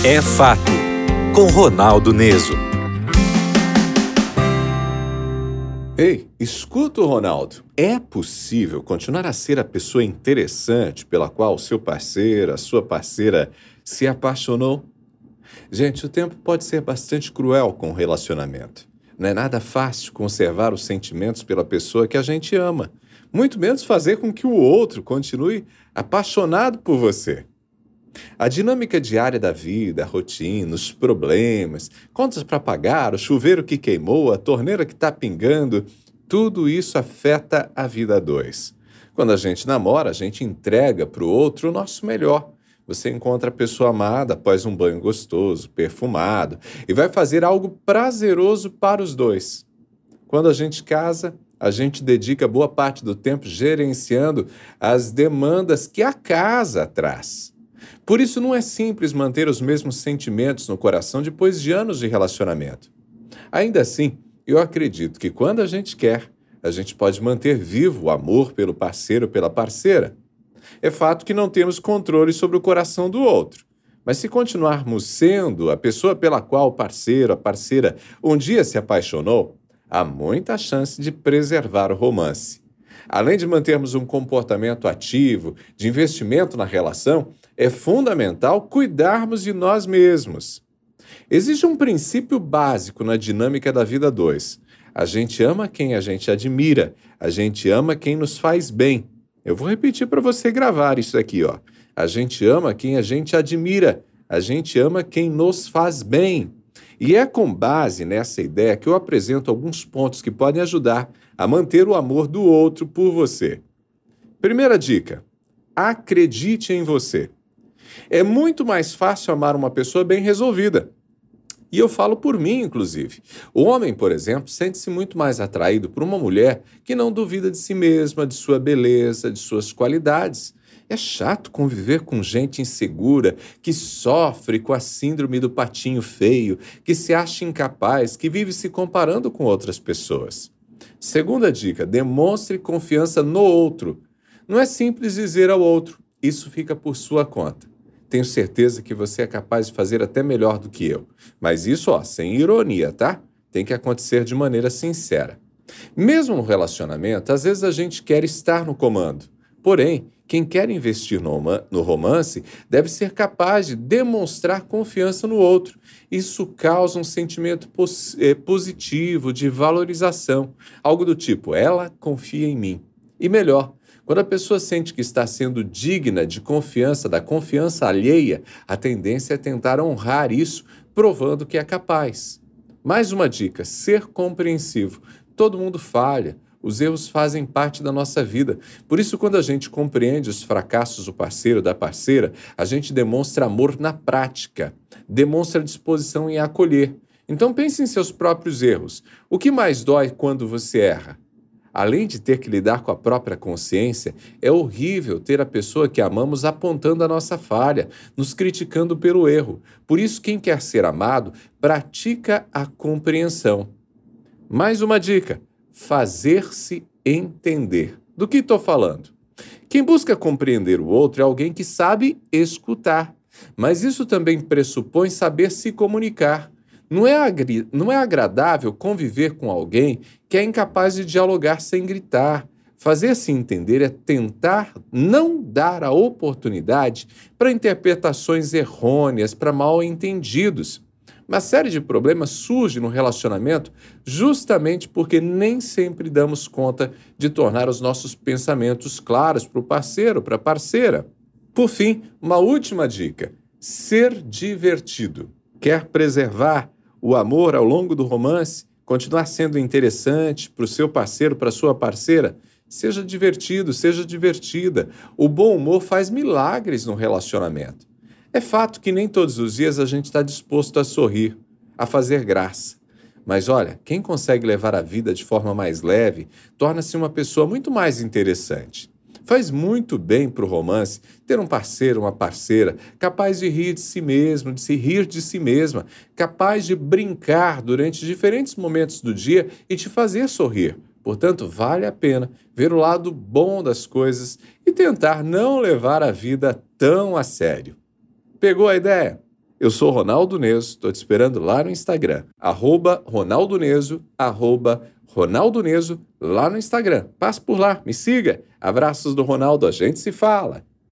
É Fato, com Ronaldo Neso. Ei, escuta o Ronaldo. É possível continuar a ser a pessoa interessante pela qual o seu parceiro, a sua parceira se apaixonou? Gente, o tempo pode ser bastante cruel com o relacionamento. Não é nada fácil conservar os sentimentos pela pessoa que a gente ama, muito menos fazer com que o outro continue apaixonado por você. A dinâmica diária da vida, a rotina, os problemas, contas para pagar, o chuveiro que queimou, a torneira que está pingando, tudo isso afeta a vida a dois. Quando a gente namora, a gente entrega para o outro o nosso melhor. Você encontra a pessoa amada após um banho gostoso, perfumado, e vai fazer algo prazeroso para os dois. Quando a gente casa, a gente dedica boa parte do tempo gerenciando as demandas que a casa traz. Por isso não é simples manter os mesmos sentimentos no coração depois de anos de relacionamento. Ainda assim, eu acredito que quando a gente quer, a gente pode manter vivo o amor pelo parceiro ou pela parceira. É fato que não temos controle sobre o coração do outro, mas se continuarmos sendo a pessoa pela qual o parceiro, a parceira, um dia se apaixonou, há muita chance de preservar o romance. Além de mantermos um comportamento ativo, de investimento na relação, é fundamental cuidarmos de nós mesmos. Existe um princípio básico na dinâmica da vida a dois. A gente ama quem a gente admira, a gente ama quem nos faz bem. Eu vou repetir para você gravar isso aqui, ó. A gente ama quem a gente admira, a gente ama quem nos faz bem. E é com base nessa ideia que eu apresento alguns pontos que podem ajudar a manter o amor do outro por você. Primeira dica: acredite em você. É muito mais fácil amar uma pessoa bem resolvida. E eu falo por mim, inclusive. O homem, por exemplo, sente-se muito mais atraído por uma mulher que não duvida de si mesma, de sua beleza, de suas qualidades. É chato conviver com gente insegura, que sofre com a síndrome do patinho feio, que se acha incapaz, que vive se comparando com outras pessoas. Segunda dica: demonstre confiança no outro. Não é simples dizer ao outro: isso fica por sua conta. Tenho certeza que você é capaz de fazer até melhor do que eu. Mas isso, sem ironia, tá? Tem que acontecer de maneira sincera. Mesmo no relacionamento, às vezes a gente quer estar no comando. Porém, quem quer investir no romance deve ser capaz de demonstrar confiança no outro. Isso causa um sentimento positivo de valorização. Algo do tipo: ela confia em mim. E melhor, quando a pessoa sente que está sendo digna de confiança, da confiança alheia, a tendência é tentar honrar isso, provando que é capaz. Mais uma dica: ser compreensivo. Todo mundo falha. Os erros fazem parte da nossa vida. Por isso, quando a gente compreende os fracassos do parceiro ou da parceira, a gente demonstra amor na prática, demonstra disposição em acolher. Então pense em seus próprios erros. O que mais dói quando você erra? Além de ter que lidar com a própria consciência, é horrível ter a pessoa que amamos apontando a nossa falha, nos criticando pelo erro. Por isso, quem quer ser amado, pratica a compreensão. Mais uma dica: fazer-se entender. Do que estou falando? Quem busca compreender o outro é alguém que sabe escutar, mas isso também pressupõe saber se comunicar. Não é agradável conviver com alguém que é incapaz de dialogar sem gritar. Fazer-se entender é tentar não dar a oportunidade para interpretações errôneas, para mal-entendidos. Uma série de problemas surge no relacionamento justamente porque nem sempre damos conta de tornar os nossos pensamentos claros para o parceiro, para a parceira. Por fim, uma última dica: ser divertido. Quer preservar o amor ao longo do romance, continuar sendo interessante para o seu parceiro, para a sua parceira? Seja divertido, seja divertida. O bom humor faz milagres no relacionamento. É fato que nem todos os dias a gente está disposto a sorrir, a fazer graça. Mas olha, quem consegue levar a vida de forma mais leve, torna-se uma pessoa muito mais interessante. Faz muito bem para o romance ter um parceiro, uma parceira, capaz de rir de si mesmo, de se rir de si mesma, capaz de brincar durante diferentes momentos do dia e te fazer sorrir. Portanto, vale a pena ver o lado bom das coisas e tentar não levar a vida tão a sério. Pegou a ideia? Eu sou Ronaldo Neso, estou te esperando lá no Instagram, @Ronaldo Neso, @Ronaldo Neso, lá no Instagram. Passe por lá, me siga. Abraços do Ronaldo, a gente se fala.